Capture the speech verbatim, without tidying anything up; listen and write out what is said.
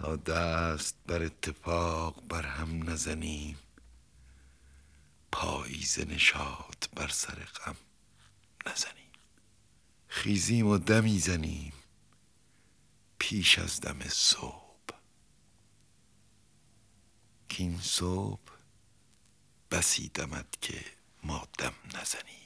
تا دست بر اتفاق بر هم نزنیم، پاییزه نشاط بر سر غم نزنیم. خیزیم و دمی زنیم پیش از دم صبح، کاین صبح بسی دمد که ما دم نزنیم.